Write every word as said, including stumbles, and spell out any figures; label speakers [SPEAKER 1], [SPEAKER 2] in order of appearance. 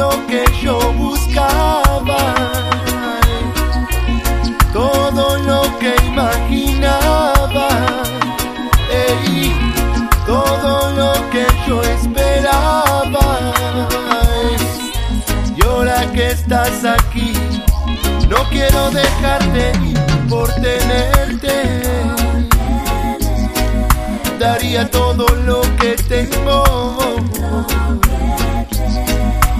[SPEAKER 1] lo que yo buscaba, todo lo que imaginaba, ey, todo lo que yo esperaba. Y ahora que estás aquí, no quiero dejarte por tenerte. Daría todo lo que tengo